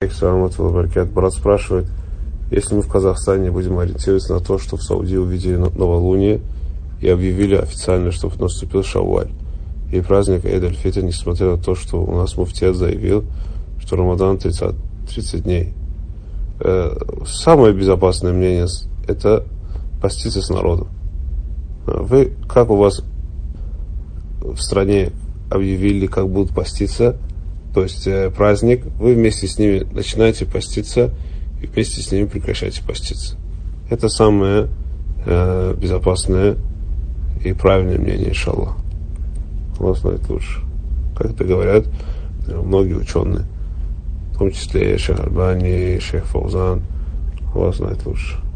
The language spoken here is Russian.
Брат спрашивает, если мы в Казахстане будем ориентироваться на то, что в Саудии увидели новолуние и объявили официально, что наступил Шавваль и праздник Эйд-аль-Фитр, несмотря на то, что у нас муфтият заявил, что Рамадан 30 дней. Самое безопасное мнение – это поститься с народом. Как у вас в стране объявили, как будут поститься, то есть праздник, вы вместе с ними начинаете поститься и вместе с ними прекращаете поститься. Это самое безопасное и правильное мнение, иншаллах. Allah знает лучше. Как это говорят многие ученые, в том числе Шейх Альбани, Шейх Фаузан. Allah знает лучше.